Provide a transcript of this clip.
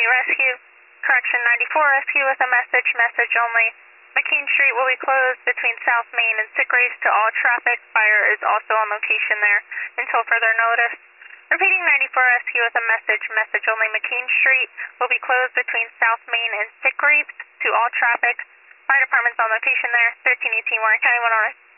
Rescue. Correction 94 Rescue with a message only. McKean Street will be closed between South Main and Sickarees to all traffic. Fire is also on location there until further notice. Repeating 94 Rescue with a message only. McKean Street will be closed between South Main and Sickarees to all traffic. Fire department's on location there. 1318 Warren County 1 Honor.